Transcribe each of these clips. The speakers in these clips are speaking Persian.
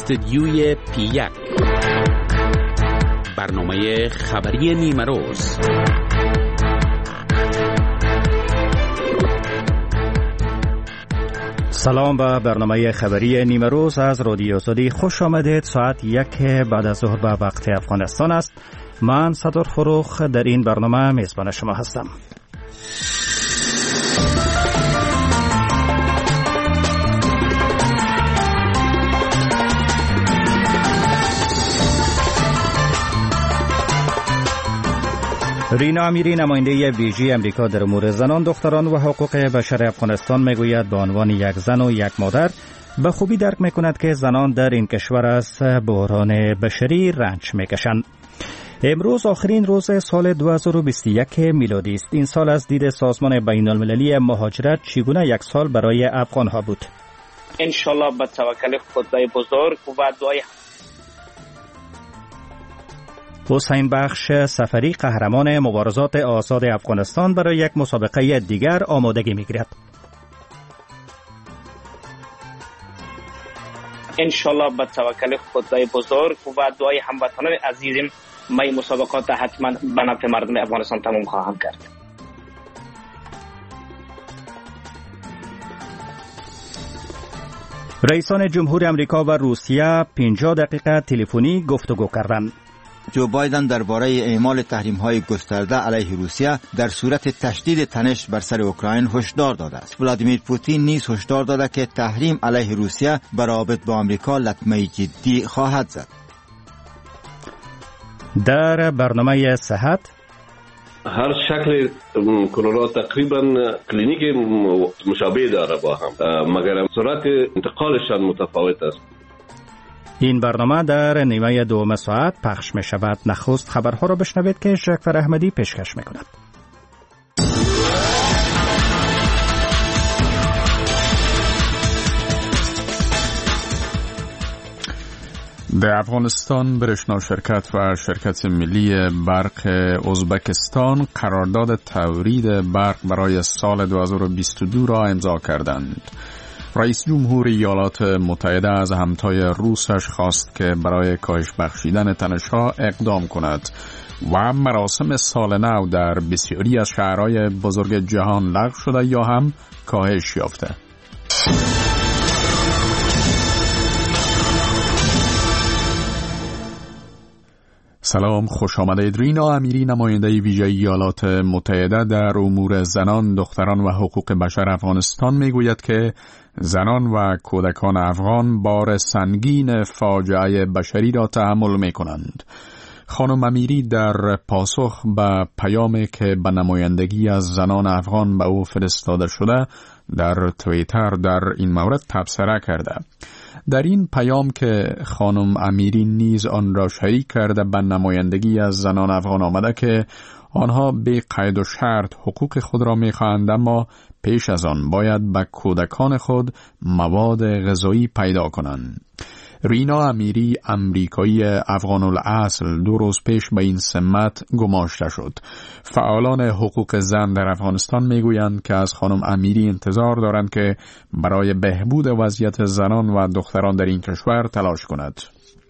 استودیوی P1 برنامه خبری نیمه روز. سلام به برنامه خبری نیمه روز از رادیو سعودی خوش آمدید. ساعت 1 بعد از ظهر به وقت افغانستان است. من صدر فروخ در این برنامه میزبان شما هستم. رینا امیری نماینده ویژه امریکا در امور زنان، دختران و حقوق بشر افغانستان میگوید به عنوان یک زن و یک مادر به خوبی درک میکند که زنان در این کشور از بحران بشری رنج میکشند. امروز آخرین روز سال 2021 میلادی است. این سال از دید سازمان بین المللی مهاجرت چگونه یک سال برای افغانها بود؟ انشالله با توکل خدای بزرگ و دعای حسین بخش سفری قهرمان مبارزات آزاد افغانستان برای یک مسابقه دیگر آمادگی میگیرد. انشالله با توکل خدای بزرگ و دعای هموطنان عزیزم من مسابقات حتما به نفع مردم افغانستان تمام خواهم کرد. رئیسان جمهور امریکا و روسیه 50 دقیقه تلفنی گفتگو کردند. جو بایدن درباره اعمال تحریم‌های گسترده علیه روسیه در صورت تشدید تنش بر سر اوکراین هشدار داده است. ولادیمیر پوتین نیز هشدار داده که تحریم علیه روسیه بر روابط با آمریکا لطمه جدی خواهد زد. در برنامه صحت هر شکل کرونا تقریبا کلینیک مشابه داره با هم، مگر سرعت انتقالشان متفاوت است. این برنامه در نیمه دوم ساعت پخش می شود. نخست خبرها را بشنوید که جعفر احمدی پیشکش می کند. در افغانستان برشنا شرکت و شرکت ملی برق ازبکستان قرارداد تولید برق برای سال 2022 را امضا کردند. رئیس جمهور ایالات متحده از همتای روسش خواست که برای کاهش بخشیدن تنش‌ها اقدام کند و مراسم سال نو در بسیاری از شهرهای بزرگ جهان لغو شده یا هم کاهش یافته. سلام، خوش آمدید. رینا امیری نماینده ویژه ایالات متحده در امور زنان، دختران و حقوق بشر افغانستان میگوید که زنان و کودکان افغان بار سنگین فاجعه بشری را تحمل می کنند. خانم امیری در پاسخ به پیامی که به نمایندگی از زنان افغان به او فرستاده شده در توییتر در این مورد تبصره کرده. در این پیام که خانم امیری نیز آن را شریک کرده به نمایندگی از زنان افغان آمده که آنها به قید و شرط حقوق خود را می‌خواهند، اما پیش از آن باید به کودکان خود مواد غذایی پیدا کنند. رینا امیری امریکایی افغان الاصل 2 روز پیش به این سمت گماشته شد. فعالان حقوق زن در افغانستان میگویند که از خانم امیری انتظار دارند که برای بهبود وضعیت زنان و دختران در این کشور تلاش کند.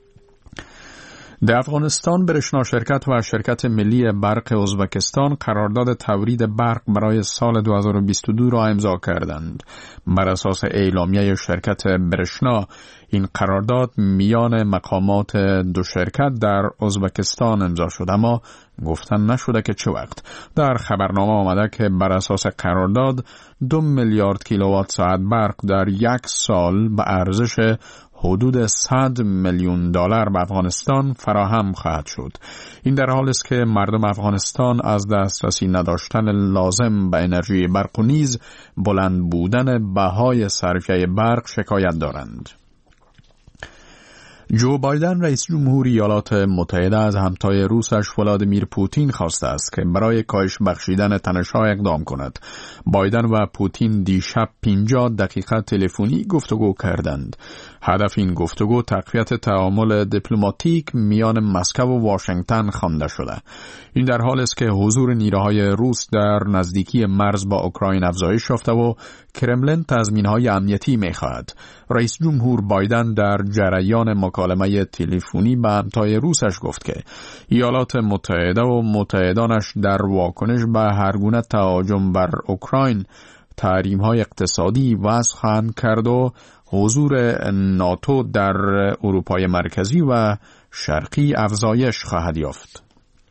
در افغانستان برشنا شرکت و شرکت ملی برق ازبکستان قرارداد تولید برق برای سال 2022 را امضا کردند. بر اساس اعلامیه شرکت برشنا این قرارداد میان مقامات دو شرکت در ازبکستان امضا شد، اما گفتن نشده که چه وقت. در خبرنامه آمده که بر اساس قرارداد 2 میلیارد کیلووات ساعت برق در یک سال به ارزش حدود 100 میلیون دلار به افغانستان فراهم خواهد شد. این در حالی است که مردم افغانستان از دسترسی نداشتن لازم به انرژی برق و نیز بلند بودن بهای صرفه برق شکایت دارند. جو بایدن رئیس جمهور ایالات متحده از همتای روسش ولادیمیر پوتین خواسته است که برای کاهش بخشیدن تنش‌ها اقدام کند. بایدن و پوتین دیشب 50 دقیقه تلفنی گفتگو کردند. هدف این گفتگو تقویت تعامل دیپلماتیک میان مسکو و واشنگتن خوانده شده. این در حالی است که حضور نیروهای روس در نزدیکی مرز با اوکراین افزایش یافته و کرملین تضمین‌های امنیتی می‌خواهد. رئیس جمهور بایدن در جریان مکالمه تلفنی با همتای روسش گفت که ایالات متحده و متحدانش در واکنش به هرگونه تهاجم بر اوکراین تحریم‌های اقتصادی وضع خواهند کرد و حضور ناتو در اروپای مرکزی و شرقی افزایش خواهد یافت.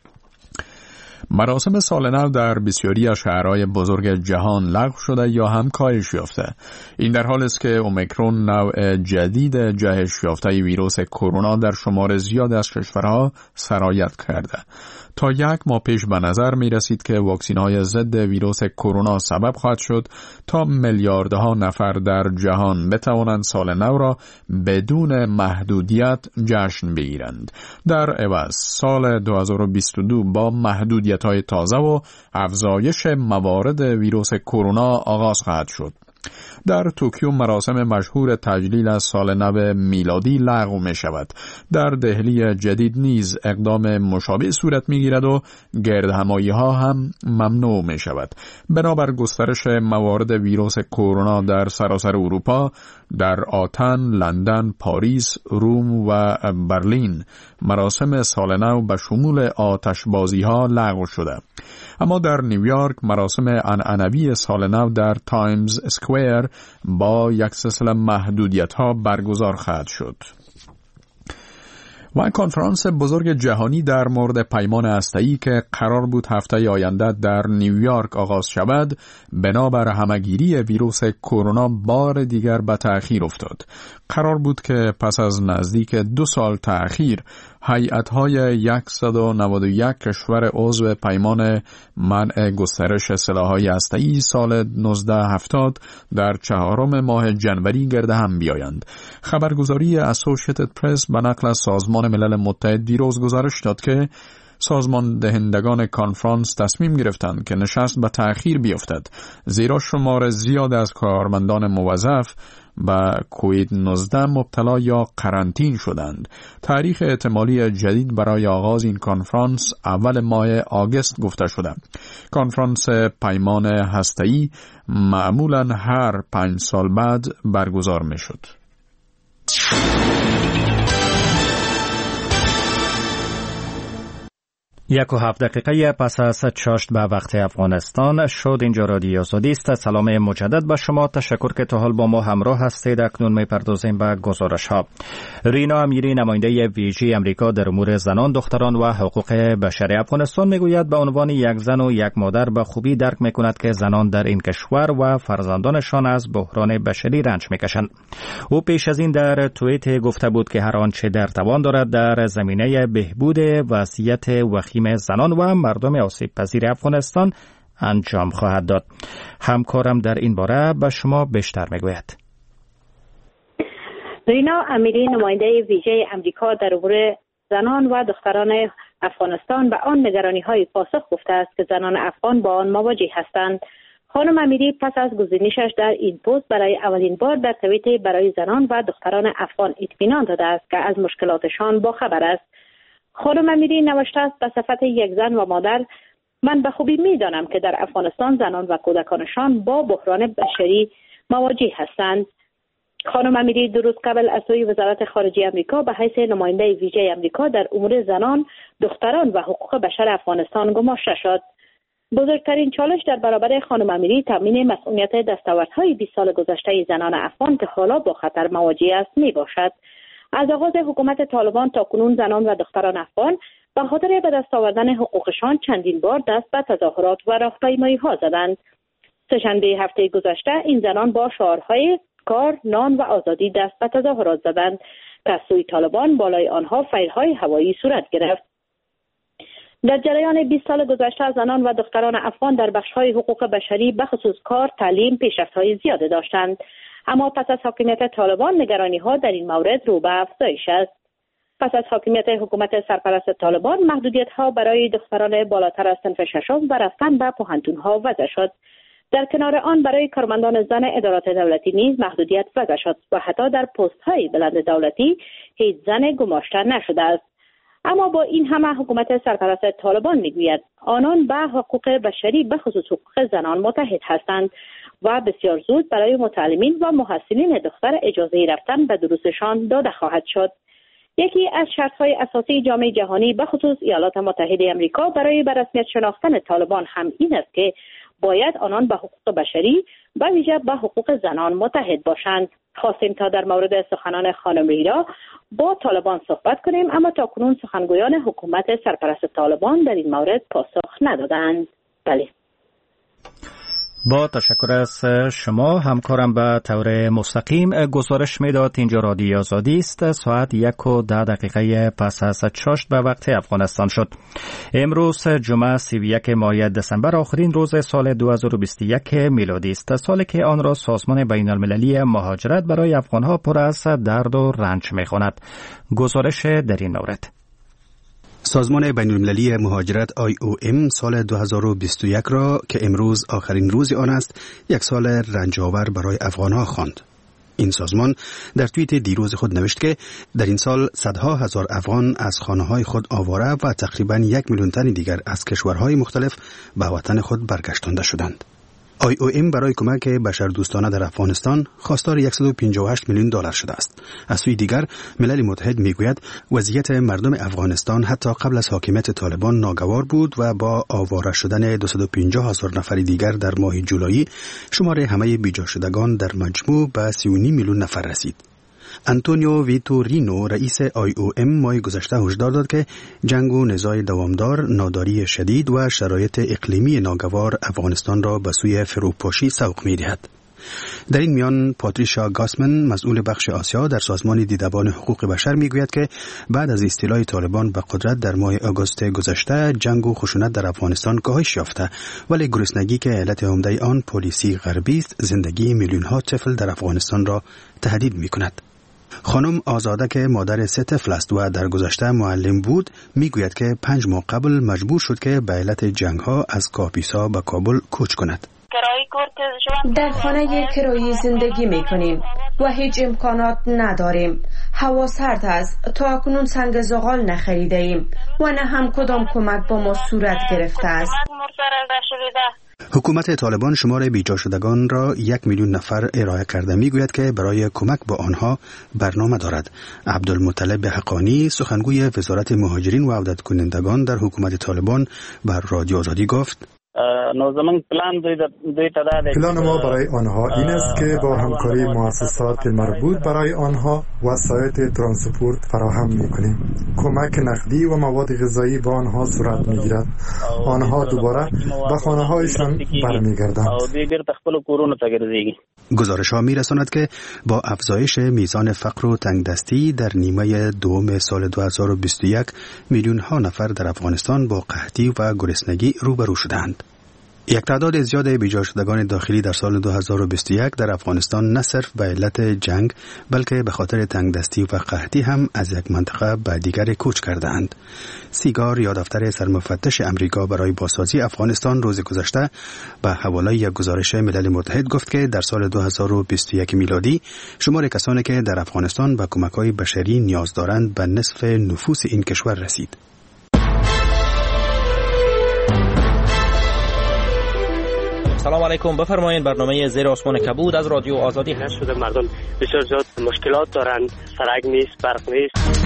مراسم سال نو در بسیاری از شهرهای بزرگ جهان لغو شده یا هم کاهش یافته. این در حالی است که اومیکرون نوع جدید جهش یافته ویروس کرونا در شمار زیاد از کشورها سرایت کرده. تا 1 ماه پیش به نظر می رسید که واکسین‌های ضد ویروس کرونا سبب خواهد شد تا میلیاردها نفر در جهان بتوانند سال نو را بدون محدودیت جشن بگیرند. در عوض سال 2022 با محدودیت‌های تازه و افزایش موارد ویروس کرونا آغاز خواهد شد. در توکیو مراسم مشهور تجلیل از سال نو میلادی لغو می شود. در دهلی جدید نیز اقدام مشابه صورت می گیرد و گردهمایی ها هم ممنوع می شود. بنابر گسترش موارد ویروس کرونا در سراسر اروپا، در آتن، لندن، پاریس، روم و برلین مراسم سال نو به شمول آتشبازی ها لغو شده. اما در نیویورک مراسم عنعنوی سال نو در تایمز اسکوئر با یک سلسله محدودیت‌ها برگزار خواهد شد. و کنفرانس بزرگ جهانی در مورد پیمان هسته‌ای که قرار بود هفته آینده در نیویورک آغاز شود، بنابر همگیری ویروس کرونا بار دیگر به تأخیر افتاد. قرار بود که پس از نزدیک 2 سال تأخیر هیئت‌های 191 کشور عضو پیمان منع گسترش سلاح‌های هسته‌ای سال 1970 در 4 ماه جنوری گرد هم بیایند. خبرگزاری اسوشییتد پرس به نقل از سازمان ملل متحد دیروز گزارش داد که سازمان دهندگان کنفرانس تصمیم گرفتند که نشست به تأخیر بیفتد، زیرا شمار زیاد از کارمندان موظف به کووید 19 مبتلا یا قرنطین شدند. تاریخ احتمالی جدید برای آغاز این کنفرانس اول ماه آگوست گفته شده. کنفرانس پیمان هسته‌ای معمولاً هر 5 سال بعد برگزار می شد. 1.7 دقیقه پس از چاشت به وقت افغانستان شد. اینجا رادیو آزادی است. سلام مجدد به شما. تشکر که تا حال با ما همراه هستید. اکنون می‌پردازیم به گزارش ها. رینا امیری نماینده ویژه امریکا در امور زنان، دختران و حقوق بشر افغانستان میگوید به عنوان یک زن و یک مادر به خوبی درک میکند که زنان در این کشور و فرزندانشان از بحران بشری رنج میکشند. او پیش از این در توییت گفته بود که هر آنچه در توان دارد در زمینه بهبود وضعیت زنان و مردم آسیب پذیر افغانستان انجام خواهد داد. همکارم در این باره به شما بیشتر میگوید. رینا امیری نماینده ویژه امریکا در امور زنان و دختران افغانستان به آن نگرانی‌های پاسخ گفته است که زنان افغان با آن مواجه هستند. خانم امیری پس از گزینشش در این پست برای اولین بار در توییت برای زنان و دختران افغان اطمینان داده است که از مشکلاتشان باخبر است. خانم امیری نوشته است به صفت یک زن و مادر من به خوبی می‌دانم که در افغانستان زنان و کودکانشان با بحران بشری مواجه هستند. خانم امیری 2 روز قبل از سوی وزارت خارجه آمریکا به حیث نماینده ویژه آمریکا در امور زنان، دختران و حقوق بشر افغانستان گماشته شد. بزرگترین چالش در برابر خانم امیری تامین مسئولیت دستاوردهای 20 سال گذشته زنان افغان که حالا با خطر مواجه است میباشد. از آغاز حکومت طالبان تا کنون زنان و دختران افغان به خاطر به دست آوردن حقوقشان چندین بار دست به تظاهرات و راهپیمایی‌ها زدند. سه‌شنبه هفته گذشته این زنان با شعارهای کار، نان و آزادی دست به تظاهرات زدند که از سوی طالبان بالای آنها فیرهای هوایی صورت گرفت. در جریان 20 سال گذشته زنان و دختران افغان در بخش‌های حقوق بشری بخصوص کار، تعلیم پیشرفت‌های زیاده داشتند، اما پس از حاکمیت طالبان نگرانی‌ها در این مورد رو به افزایش است. پس از حاکمیت حکومت سرپرست طالبان، محدودیت‌ها برای دختران بالاتر از صنف ششم و رفتن به پوهنتون‌ها وضع شد. در کنار آن برای کارمندان زن ادارات دولتی نیز محدودیت وضع شد و حتی در پست‌های بلند دولتی هیچ زن گماشته نشده است. اما با این همه حکومت سرپرست طالبان میگوید آنان به حقوق بشری به خصوص حقوق زنان متحد هستند و بسیار زود برای متعلمین و محصلین دختر اجازه رفتن به دروسشان داده خواهد شد. یکی از شرط‌های اساسی جامعه جهانی به خصوص ایالات متحده آمریکا برای به رسمیت شناختن طالبان هم این است که باید آنان به حقوق بشری و ویژه به حقوق زنان متحد باشند. خواستیم تا در مورد سخنان خانم رینا با طالبان صحبت کنیم، اما تاکنون سخنگویان حکومت سرپرست طالبان در این مورد پاسخ ندادند. بله. با تشکر از شما. همکارم به طور مستقیم گزارش میداد اینجا رادیو آزادی است. ساعت 1:10 پس از چاشت به وقت افغانستان شد. امروز جمعه 31 ماه دسامبر آخرین روز سال 2021 میلادی است، سالی که آن را سازمان بین المللی مهاجرت برای افغانها پر از درد و رنج میخواند. گزارش در این مورد. سازمان بین المللی مهاجرت IOM سال 2021 را که امروز آخرین روز آن است، یک سال رنج‌آور برای افغان‌ها خواند. این سازمان در توییت دیروز خود نوشت که در این سال صدها هزار افغان از خانه‌های خود آواره و تقریباً 1 میلیون تن دیگر از کشورهای مختلف به وطن خود برگشتانده شدند. IOM برای کمک بشردوستانه در افغانستان خواستار 158 میلیون دلار شده است. از سوی دیگر ملل متحد میگوید وضعیت مردم افغانستان حتی قبل از حاکمیت طالبان ناگوار بود و با آواره شدن 250,000 نفر دیگر در ماه جولای شمار همه بیجا شدگان در مجموع به 3.5 میلیون نفر رسید. انتونیو ویتورینو رئیس IOM ماه گذشته هشدار داد که جنگ و نزاع دوامدار، ناداری شدید و شرایط اقلیمی ناگوار افغانستان را به سوی فروپاشی سوق می‌دهد. در این میان پاتریشا گاسمن مسئول بخش آسیا در سازمان دیدبان حقوق بشر میگوید که بعد از استیلای طالبان به قدرت در ماه آگوست گذشته جنگ و خشونت در افغانستان کاهش یافته، ولی گرسنگی که علت عمده آن پالیسی غربی است زندگی میلیون‌ها طفل در افغانستان را تهدید می‌کند. خانم آزاده که مادر 3 طفل است و در گذشته معلم بود میگوید که 5 ماه قبل مجبور شد که به علت جنگ‌ها از کاپیسا به کابل کوچ کند. در خانه کرایی زندگی میکنیم و هیچ امکانات نداریم. هوا سرد است. تا اکنون سنگ زغال نخریده ایم و نه هم کدام کمک با ما صورت گرفته است. حکومت طالبان شمار بیجا شدگان را 1 میلیون نفر ارائه کرده میگوید که برای کمک به آنها برنامه دارد. عبدالمطلب حقانی سخنگوی وزارت مهاجرین و عودت کنندگان در حکومت طالبان بر رادیو آزادی گفت پلان ما برای آنها این است که با همکاری مؤسسات مربوط برای آنها وسایل ترانسپورت فراهم می‌کنیم. کمک نقدی و مواد غذایی با آنها صورت می‌گیرد. آنها دوباره به خانه‌هایشان برمیگردند. گزارش‌ها می‌رساند که با افزایش میزان فقر و تنگدستی در نیمه دوم سال 2021 میلیون‌ها نفر در افغانستان با قحطی و گرسنگی روبرو شدند. یک تعداد زیاد بیجا شدگان داخلی در سال 2021 در افغانستان نه صرف به علت جنگ بلکه به خاطر تنگدستی و قحطی هم از یک منطقه به دیگر کوچ کردند. سیگار یا دفتر سرمفتش امریکا برای بازسازی افغانستان روز گذشته به حواله یک گزارش ملل متحد گفت که در سال 2021 میلادی شمار کسانی که در افغانستان به کمک‌های بشری نیاز دارند به نصف نفوس این کشور رسید. سلام علیکم، بفرمایید. برنامه زیر آسمان کبود از رادیو آزادی هست. شده مردم بسیار زیاد مشکلات دارند، سرک نیست، برق نیست.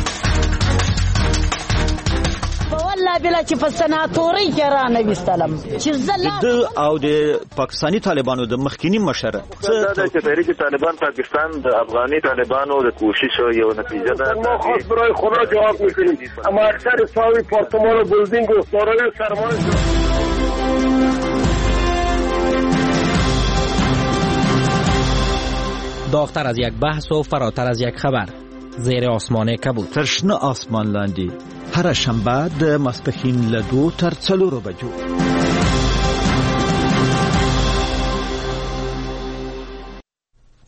والله بلا چې په سناتوري کې را نوستلم چې د او د پاکستانی طالبانو د مخکینی مشر څه چې تحریک طالبان پاکستان د افغاني طالبانو د کوشش یو نتیجه ده. ما خاص برای خدا جواب میکنیم، اما اکثر ساوی پارتمان و بلدینگ و سارای سرمایه داغتر از یک بحث و فراتر از یک خبر. زیر آسمان کبود. ترشنه آسمان لاندی هر شنبه د ماسپښین له 2 تر 4 بجو.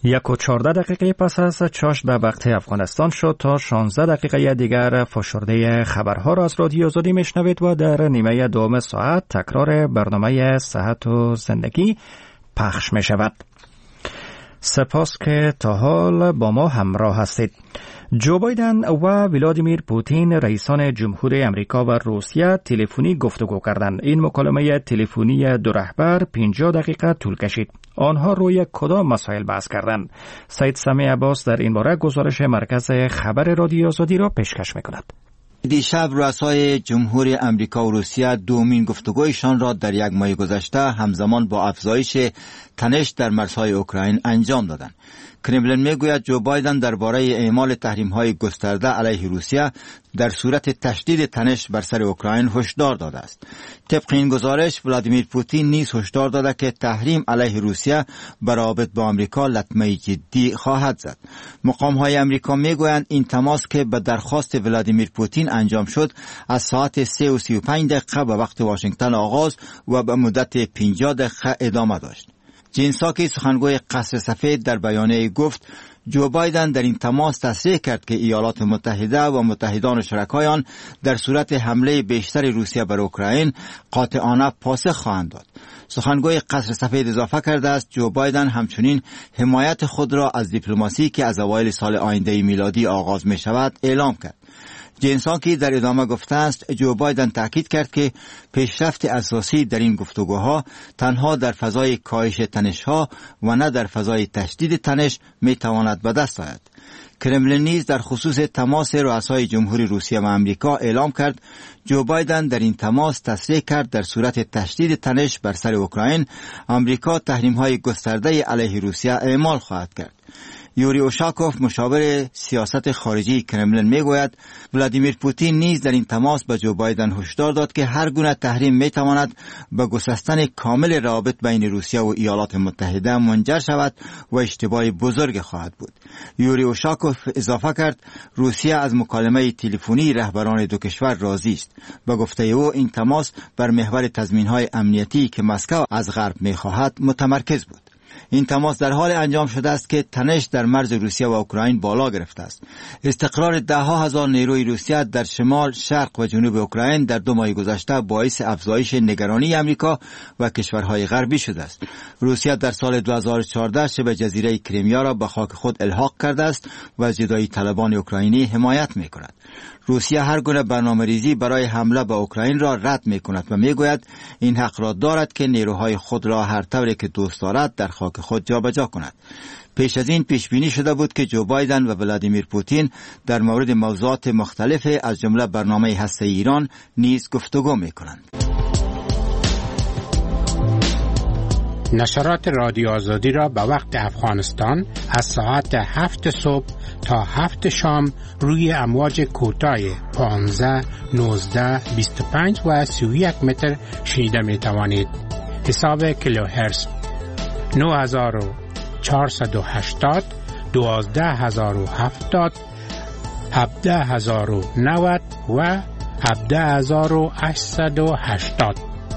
1:14 پس از چاشت به وقت افغانستان شد. تا 16 دقیقه دیگر فشرده خبرها را از رادیو آزادی میشنوید و در نیمه دوم ساعت تکرار برنامه صحت و زندگی پخش می شود. سپاس که تا حال با ما همراه هستید. جو بایدن و ولادیمیر پوتین رئیسان جمهوری امریکا و روسیه تلفنی گفتگو کردند. این مکالمه تلفنی دو رهبر 50 دقیقه طول کشید. آنها روی کدام مسائل بحث کردند؟ سید سمی عباس در این باره گزارش مرکز خبر رادیو آزادی را پیشکش می‌کند. دیشب رؤسای جمهوری امریکا و روسیه دومین گفتگویشان را در یک ماه گذشته همزمان با افزایش تنش در مرزهای اوکراین انجام دادند. کرملین میگوید جو بایدن درباره اعمال تحریم‌های گسترده علیه روسیه در صورت تشدید تنش بر سر اوکراین هشدار داده است. طبق این گزارش ولادیمیر پوتین نیز هشدار داده که تحریم علیه روسیه بر روابط با آمریکا لطمه جدی خواهد زد. مقام‌های آمریکا میگویند این تماس که به درخواست ولادیمیر پوتین انجام شد از ساعت 3:35 دقیقه به وقت واشنگتن آغاز و به مدت 50 دقیقه ادامه داشت. جین ساکی سخنگوی قصر سفید در بیانیه گفت جو بایدن در این تماس تصریح کرد که ایالات متحده و متحدان و شرکای آن در صورت حمله بیشتر روسیه بر اوکراین قاطعانه پاسخ خواهند داد. سخنگوی قصر سفید اضافه کرده است جو بایدن همچنین حمایت خود را از دیپلماسی که از اوایل سال آینده میلادی آغاز می شود اعلام کرد. جین ساکی در ادامه گفته است جو بایدن تاکید کرد که پیشرفت اساسی در این گفتگوها تنها در فضای کاهش تنش‌ها و نه در فضای تشدید تنش می تواند به دست آید. کرملین نیز در خصوص تماس رؤسای جمهوری روسیه و آمریکا اعلام کرد جو بایدن در این تماس تصریح کرد در صورت تشدید تنش بر سر اوکراین آمریکا تحریم‌های گسترده علیه روسیه اعمال خواهد کرد. یوری اوشاکوف مشاور سیاست خارجی کرملین میگوید ولادیمیر پوتین نیز در این تماس به جو بایدن هشدار داد که هر گونه تحریم میتواند به گسستن کامل روابط بین روسیه و ایالات متحده منجر شود و اشتباه بزرگ خواهد بود. یوری اوشاکوف اضافه کرد روسیه از مکالمه تلفنی رهبران دو کشور راضی است. به گفته او این تماس بر محور تضمین‌های امنیتی که مسکو از غرب می‌خواهد متمرکز بود. این تماس در حال انجام شده است که تنش در مرز روسیه و اوکراین بالا گرفته است. استقرار ده‌ها هزار نیروی روسیه در شمال، شرق و جنوب اوکراین در 2 ماه گذشته باعث افزایش نگرانی آمریکا و کشورهای غربی شده است. روسیه در سال 2014 شبه جزیره کریمیا را به خاک خود الحاق کرده است و از جدایی طلبان اوکراینی حمایت می‌کند. روسیه هر گونه برنامه‌ریزی برای حمله به اوکراین را رد می‌کند و می‌گوید این حق را دارد که نیروهای خود را هر طوری که دوست دارد در خاک خود جابجا کند. پیش از این پیش بینی شده بود که جو بایدن و ولادیمیر پوتین در مورد موضوعات مختلف از جمله برنامه هسته‌ای ایران نیز گفتگو می‌کنند. نشرات رادیو آزادی را به وقت افغانستان از ساعت 7 صبح تا 7 شام روی امواج کوتاه 15، 19، 25 و 31 متر شنیده می توانید. حساب کیلوهرتز 9480، 12070، 17090 و 17880.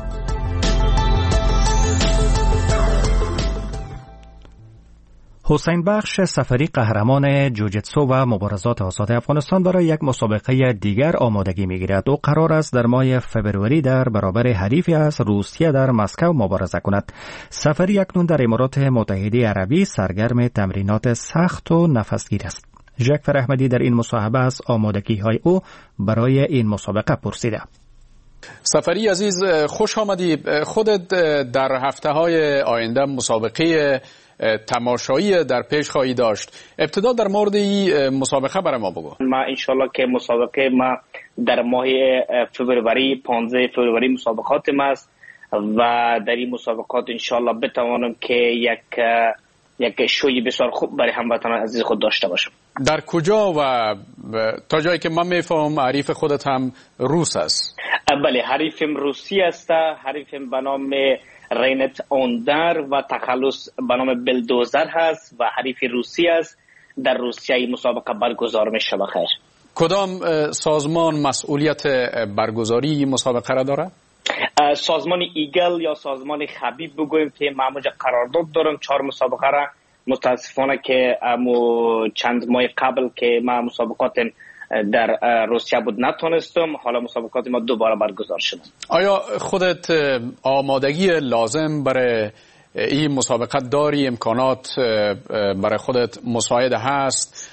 حسین بخش سفری قهرمان جوجیتسو و مبارزات آزاد افغانستان برای یک مسابقه دیگر آمادگی می‌گیرد. او قرار است در ماه فوریه در برابر حریفی از روسیه در مسکو مبارزه کند. سفری اکنون در امارات متحده عربی سرگرم تمرینات سخت و نفسگیر است. ژاکفر احمدی در این مصاحبه از آمادگی‌های او برای این مسابقه پرسیده. سفری عزیز، خوش آمدی. خودت در هفته‌های آینده مسابقه تماشایی در پیش خواهی داشت. ابتدا در مورد این مسابقه برای ما بگو. ما انشالله که مسابقه ما در ماه فوریه 15 فوریه مسابقات ما است و در این مسابقات انشالله بتوانم که یک شوی بسیار خوب برای هموطنان عزیز خود داشته باشم. در کجا و تا جایی که من میفهمم حریف خودت هم روس است؟ بله، حریفم روسی است. حریفم به نام رینت اوندر و تخلص به نام بلدوزر هست و حریف روسی است. در روسیه مسابقه برگزار می شود. خیر، کدام سازمان مسئولیت برگزاری مسابقه را داره؟ سازمان ایگل یا سازمان خبیب بگویم که ما قرارداد دارم 4 مسابقه را متاسفانه که چند ماه قبل که ما مسابقات در روسیه بود نتونستم، حالا مسابقات ما دوباره برگزار شد. آیا خودت آمادگی لازم برای این مسابقات داری؟ امکانات برای خودت مساعد هست؟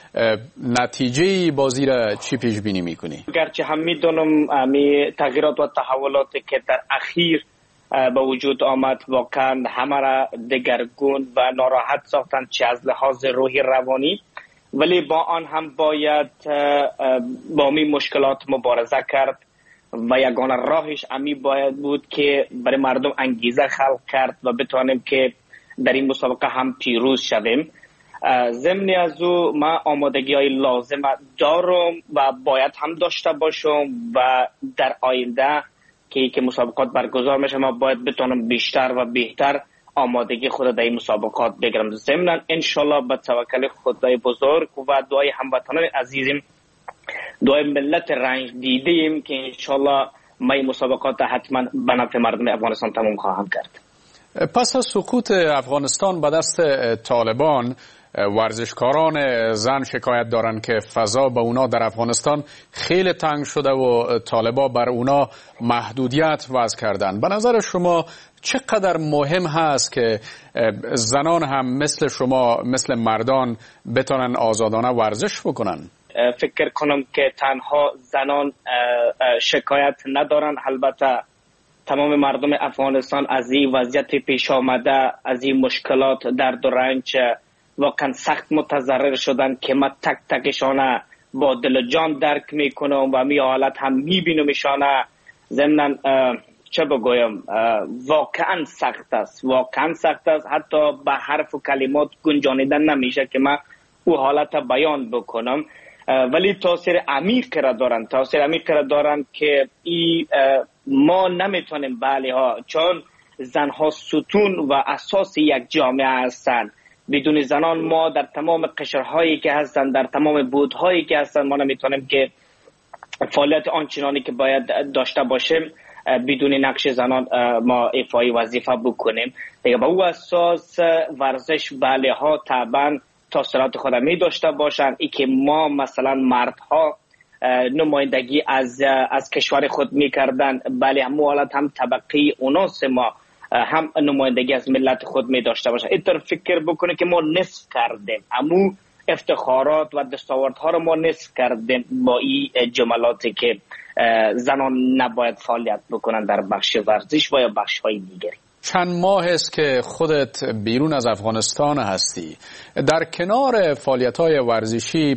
نتیجه بازی را چی پیش بینی میکنی؟ گرچه هم میدونم تغییرات و تحولاتی که در اخیر به وجود آمد واقعا همه را دگرگون و ناراحت ساختند، چه از لحاظ روحی روانی، ولی با آن هم باید با می مشکلات مبارزه کرد و یگانه راهش امی باید بود که برای مردم انگیزه خلق کرد و بتوانیم که در این مسابقه هم پیروز شویم. ضمن از او ما آمادگی های لازم دارم و باید هم داشته باشم و در آینده که مسابقات برگزار میشه ما باید بتونم بیشتر و بهتر آمادگی خود در این مسابقات بگیرم. ضمن انشالله به توکل خدای بزرگ و دعای هموطنان عزیزیم، دعای ملت رنج دیدیم که انشالله ما این مسابقات حتما به نفع مردم افغانستان تمام خواهم کرد. پس از سقوط افغانستان به دست طالبان، ورزشکاران زن شکایت دارند که فضا به اونا در افغانستان خیلی تنگ شده و طالبان بر اونا محدودیت وضع کردن. به نظر شما چقدر مهم هست که زنان هم مثل شما، مثل مردان بتونن آزادانه ورزش بکنن؟ فکر کنم که تنها زنان شکایت ندارن، البته تمام مردم افغانستان از این وضعیت پیش آمده، از این مشکلات درد و رنج واقعا سخت متضرر شدن که ما تک تکشانه با دل و جان درک میکنم و می حالت هم میبینم ایشانه. ضمن چه بگویم، واقعا سخت است، واقعا سخت است، حتی به حرف و کلمات گنجانیدن نمیشه که من او حالت بیان بکنم. ولی تاثیر عمیق را دارن که ما نمیتونیم بله ها، چون زنها ستون و اساس یک جامعه هستند. بدون زنان ما در تمام قشرهایی که هستن، در تمام بودهایی که هستن، ما نمیتونیم که فعالیت آنچنانی که باید داشته باشیم بدون نقش زنان ما ایفای وظیفه بکنیم. دیگه با او اساس ورزش بله ها طبعا تاثیرات خود می داشته باشن. ای که ما مثلا مردها نمایندگی از کشور خود میکردن، بله هم حالت هم طبقه اوناس ما هم نمایندگی از ملت خود می داشته باشن. اینطور فکر بکنه که ما نصف کردیم، امو افتخارات و دستاوردها رو ما نصف کردیم با این جملاتی که زنان نباید فعالیت بکنن در بخش ورزش و یا بخش های دیگری. چند ماه است که خودت بیرون از افغانستان هستی. در کنار فعالیت‌های ورزشی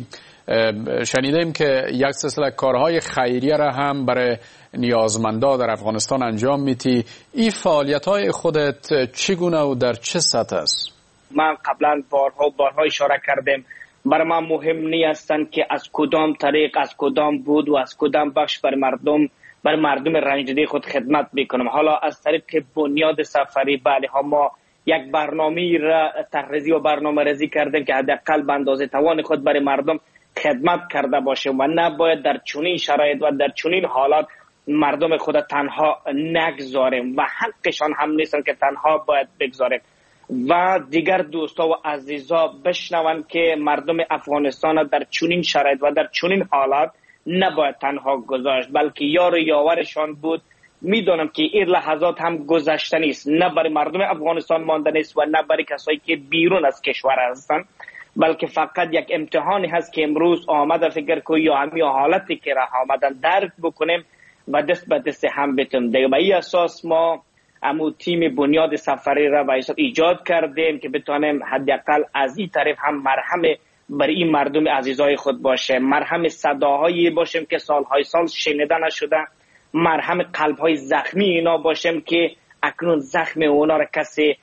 شنیدیم که یک سلسله کارهای خیریه را هم برای نیازمندا در افغانستان انجام میدی. این فعالیت‌های خودت چگونه و در چه سطح است؟ من قبلا بارها اشاره کردم، برای من مهم نیستن که از کدام طریق، از کدام بود و از کدام بخش برای مردم رنجیده خود خدمت بکنم. حالا از طریق بنیاد سفری بله ها ما یک برنامه را طرح‌ریزی و برنامه ریزی کردیم که حداقل به اندازه توان خود برای مردم خدمت کرده باشیم و نباید در چنین شرایط و در چنین حالات مردم خود تنها نگذاریم و حقشان هم نیستن که تنها باید بگذاریم. و دیگر دوستا و عزیزا بشنوند که مردم افغانستان در چنین شرایط و در چنین حالات نباید تنها گذاشت، بلکه یار و یاورشان بود. میدونم که این لحظات هم گذشته نیست، نه برای مردم افغانستان مانده نیست و نه برای کسایی که بیرون از کشور هستند، بلکه فقط یک امتحانی هست که امروز آمده. فکر کنم یا همین حالتی که راه آمدن درک بکنیم و دست به دست هم بتیم. دیگه به این اساس ما امو تیم بنیاد سفری را ایجاد کردیم که بتونیم حداقل از این طرف هم مرهم برای این مردم عزیزای خود باشه، مرهم صداهایی باشیم که سالهای سال شنیده نشده، مرهم قلبهای زخمی اینا باشیم که اکنون زخم اونا را کسی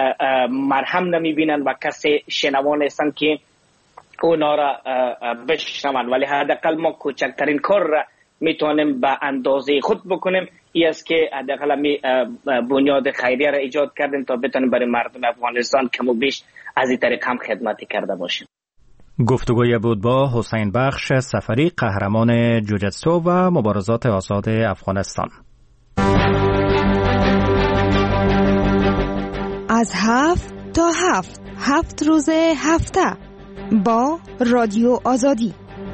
مرهم نمیبینن و کسی شنوان هستن که اونا را بشنون. ولی حداقل ما کوچکترین کار را میتونیم به اندازه خود بکنیم. این است که حداقل بنیاد خیریه را ایجاد کردیم تا بتونیم برای مردم افغانستان کم و بیش از این طریق هم خدمتی کرده باشیم. گفتگوی بود با حسین بخش سفری، قهرمان جوجتسو و مبارزات آزاد افغانستان. از 7 تا 7 روز هفته با رادیو آزادی.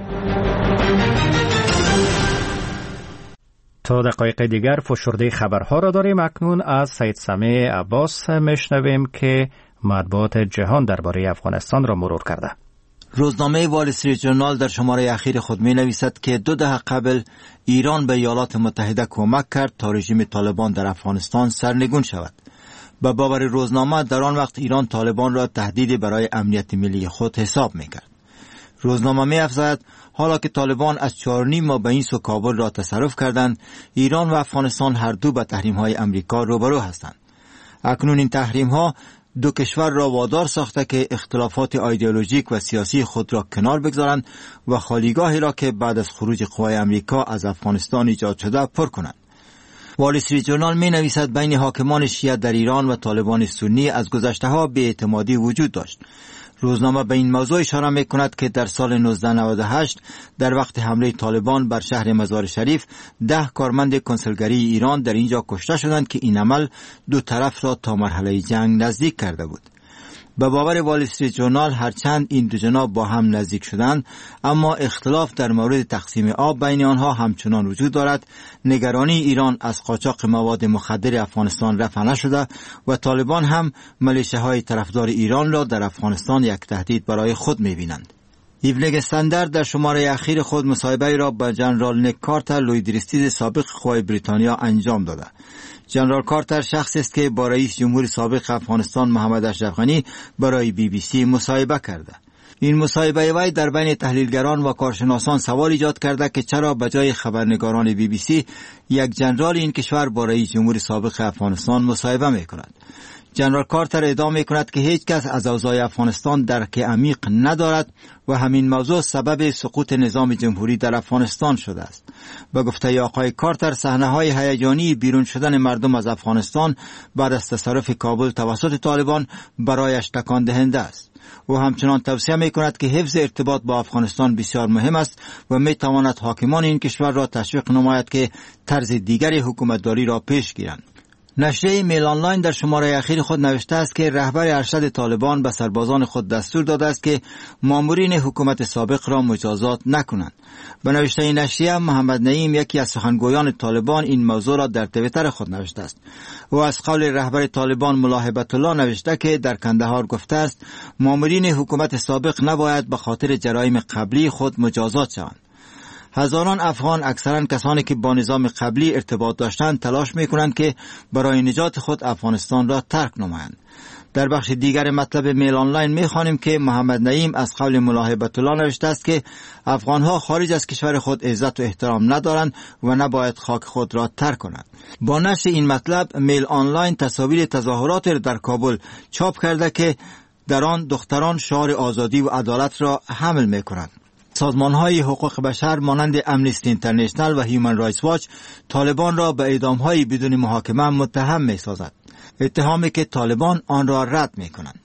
تا دقایق دیگر فشرده خبرها را داریم. اکنون از سید سمیع عباس میشنویم که مطبوعات جهان درباره افغانستان را مرور کرده. روزنامه وال استریت جورنال در شماره اخیر خود می نویسد که 2 دهه قبل ایران به ایالات متحده کمک کرد تا رژیم طالبان در افغانستان سرنگون شود. به باور روزنامه در آن وقت ایران طالبان را تهدیدی برای امنیت ملی خود حساب می کرد. روزنامه می افزاید حالا که طالبان از 4.5 ماه به این سو کابل را تصرف کردند، ایران و افغانستان هر دو به تحریم های امریکا روبرو هستند. اکنون این تحریم ها 2 کشور را وادار ساخته که اختلافات ایدئولوژیک و سیاسی خود را کنار بگذارند و خالیگاهی را که بعد از خروج قوای امریکا از افغانستان ایجاد شده پر کنند. وال استریت جورنال می نویسد بین حاکمان شیعه در ایران و طالبان سنی از گذشته ها بی‌اعتمادی وجود داشت. روزنامه به این موضوع اشاره می کند که در سال 1998 در وقت حمله طالبان بر شهر مزار شریف 10 کارمند کنسولگری ایران در اینجا کشته شدند که این عمل 2 طرف را تا مرحله جنگ نزدیک کرده بود. به باور وال استریت جورنال هرچند این 2 جناح با هم نزدیک شدند، اما اختلاف در مورد تقسیم آب بین آنها همچنان وجود دارد. نگرانی ایران از قاچاق مواد مخدر افغانستان رفع نشده و طالبان هم ملیشه‌های طرفدار ایران را در افغانستان یک تهدید برای خود می‌بینند. ایونینگ استندارد در شماره اخیر خود مصاحبه را با جنرال نیک کارتر لویدریستیز سابق قوای بریتانیا انجام داده. جنرال کارتر شخصی است که با رئیس جمهور سابق افغانستان محمد اشرف غنی برای BBC مصاحبه کرده. این مصاحبه وی در بین تحلیلگران و کارشناسان سوال ایجاد کرده که چرا به جای خبرنگاران BBC یک جنرال این کشور با رئیس جمهور سابق افغانستان مصاحبه می‌کند. جنرال کارتر ادعا می‌کند که هیچ کس از اوضاع افغانستان درک عمیق ندارد و همین موضوع سبب سقوط نظام جمهوری در افغانستان شده است. به گفته آقای کارتر، صحنه‌های هیجانی بیرون شدن مردم از افغانستان بعد از تصرف کابل توسط طالبان برایش تکان دهنده است. او همچنان توصیه می‌کند که حفظ ارتباط با افغانستان بسیار مهم است و می‌تواند حاکمان این کشور را تشویق نماید که طرز دیگری حکومتداری را پیش گیرند. نشریه میل آنلاین در شماره اخیر خود نوشته است که رهبر ارشد طالبان به سربازان خود دستور داده است که مامورین حکومت سابق را مجازات نکنند. به نوشته این نشریه، محمد نعیم، یکی از سخنگویان طالبان، این موضوع را در توییتر خود نوشته است. او از قول رهبر طالبان ملا هیبت الله نوشته که در کندهار گفته است مامورین حکومت سابق نباید به خاطر جرایم قبلی خود مجازات شوند. هزاران افغان، اکثرا کسانی که با نظام قبلی ارتباط داشتند، تلاش می‌کنند که برای نجات خود افغانستان را ترک نمایند. در بخش دیگر مطلب میل آنلاین می‌خوانیم که محمد نعیم از قول ملا هیبت الله نوشته است که افغان‌ها خارج از کشور خود عزت و احترام ندارند و نباید خاک خود را ترک کنند. با نشر این مطلب، میل آنلاین تصاویر تظاهرات در کابل چاپ کرده که در آن دختران شعار آزادی و عدالت را حمل می‌کنند. سازمان‌های حقوق بشر مانند امنیستی اینترنشنل و هیومن رایتس واچ طالبان را به اعدام‌های بدون محاکمه متهم می‌سازد، اتهامی که طالبان آن را رد می‌کنند.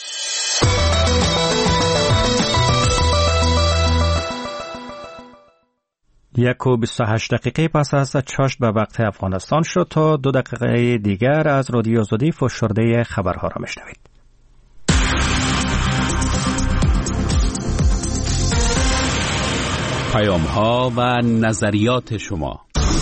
یک و 28 دقیقه پس از چاشت به وقت افغانستان شد. تا 2 دقیقه دیگر از رادیو آزادی فشرده خبرها را میشنوید. پیام‌ها و نظریات شما.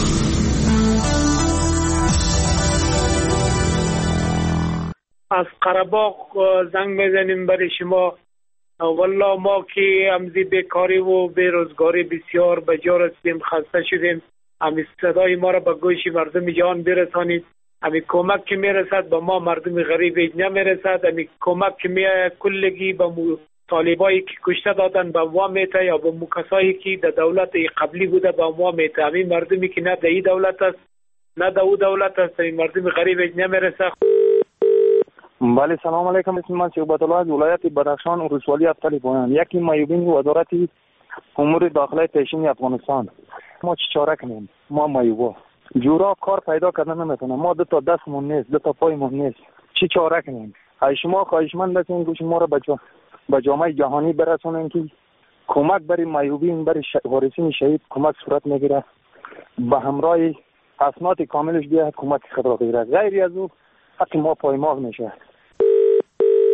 از قره‌باغ زنگ میزنیم برای شما. والله ما که امزی بیکاری و بیروزگاری بسیار به جا رسیدیم، خسته شدیم. همین صدای ما را به گوش مردم جهان برسانید. همین کمک که میرسد به ما مردم غریب نمیرسد. همین کمک که کلگی به طالبایی که کشته دادن به ما میته یا به کسایی که در دولت قبلی بوده به ما میته. همین مردمی که نه در این دولت است نه در اون دولت است، این مردم غریب نمیرسه. بله، سلام علیکم. اسم من شعبت الله از ولایت بدخشان و ولسوالی افتالی پایان. یکی معیوبین وزارت امور داخله پیشین افغانستان. ما چه چاره کنیم؟ ما معیوبا جورا کار پیدا کردن نمیتونم. ما 2 تا دستمون نیست، 2 تا پایمون نیست. چه چاره کنیم؟ ای شما خواهشمند هستین گوش ما را به جامعه جهانی برسونین که کمک برای معیوبین، برای وارثین شهید کمک صورت میگیره، به همراه اسناد کاملش بیاد کمک خود را بگیره. غیر از او حق ما پایمال میشه.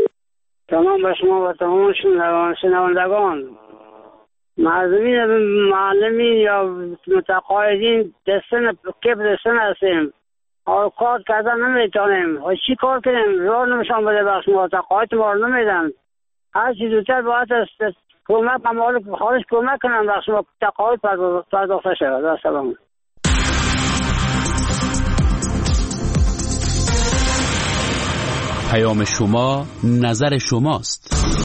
تمام به شما و تمام شنوندگان، معلمین معلمین یا متقاعدین کیف دستن هستیم، کار کردن نمیتونیم، چی کار کنیم؟ راه نمیشان بده بخش ما، تقاعد ما رو نمیدن. هر چی زودتر باید است کمک ممالک خارج کمک کنن بخش ما تقاعد پرداخته شود. سلام. پیام شما نظر شماست.